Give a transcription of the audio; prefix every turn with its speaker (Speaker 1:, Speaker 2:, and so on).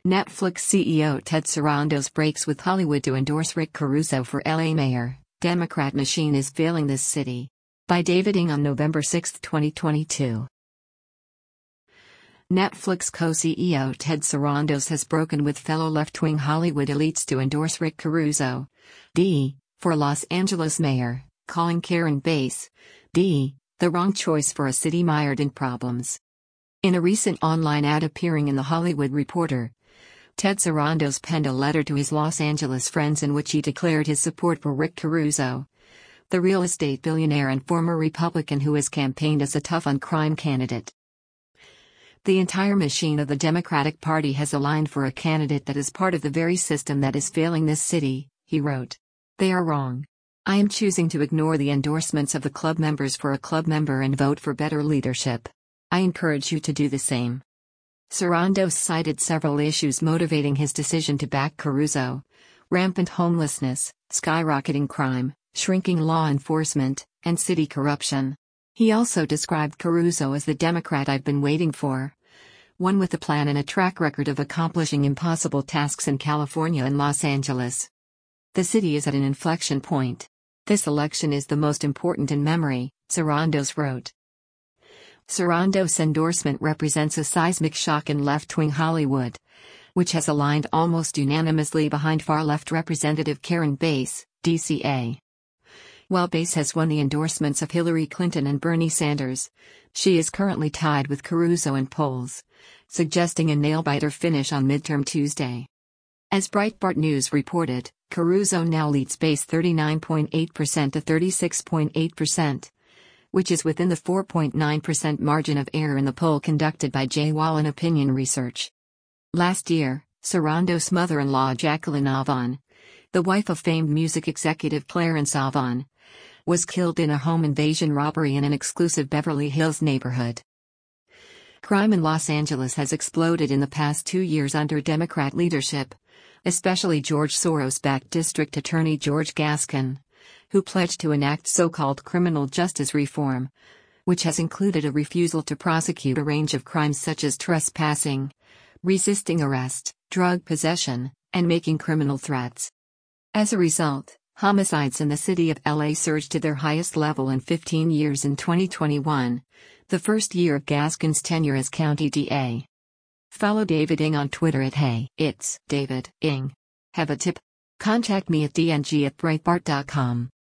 Speaker 1: Netflix CEO Ted Sarandos breaks with Hollywood to endorse Rick Caruso for LA mayor. Democrat machine is failing this city. By David Ng on November 6, 2022. Netflix co-CEO Ted Sarandos has broken with fellow left-wing Hollywood elites to endorse Rick Caruso, D., for Los Angeles mayor, calling Karen Bass, D., the wrong choice for a city mired in problems. In a recent online ad appearing in The Hollywood Reporter, Ted Sarandos penned a letter to his Los Angeles friends in which he declared his support for Rick Caruso, the real estate billionaire and former Republican who has campaigned as a tough-on-crime candidate. The entire machine of the Democratic Party has aligned for a candidate that is part of the very system that is failing this city, he wrote. They are wrong. I am choosing to ignore the endorsements of the club members for a club member and vote for better leadership. I encourage you to do the same. Sarandos cited several issues motivating his decision to back Caruso: rampant homelessness, skyrocketing crime, shrinking law enforcement, and city corruption. He also described Caruso as the Democrat I've been waiting for. One with a plan and a track record of accomplishing impossible tasks in California and Los Angeles. The city is at an inflection point. This election is the most important in memory, Sarandos wrote. Sarandos' endorsement represents a seismic shock in left-wing Hollywood, which has aligned almost unanimously behind far-left Representative Karen Bass, DCA. While Bass has won the endorsements of Hillary Clinton and Bernie Sanders, she is currently tied with Caruso in polls, suggesting a nail-biter finish on midterm Tuesday. As Breitbart News reported, Caruso now leads Bass 39.8% to 36.8%. Which is within the 4.9% margin of error in the poll conducted by J. Wallen Opinion Research. Last year, Sarandos' mother-in-law Jacqueline Avon, the wife of famed music executive Clarence Avon, was killed in a home invasion robbery in an exclusive Beverly Hills neighborhood. Crime in Los Angeles has exploded in the past 2 years under Democrat leadership, especially George Soros-backed District Attorney George Gascon, who pledged to enact so-called criminal justice reform, which has included a refusal to prosecute a range of crimes such as trespassing, resisting arrest, drug possession, and making criminal threats. As a result, homicides in the city of LA surged to their highest level in 15 years in 2021, the first year of Gascon's tenure as county DA. Follow David Ng on Twitter at Hey, it's David Ng. Have a tip? Contact me at dng@breitbart.com.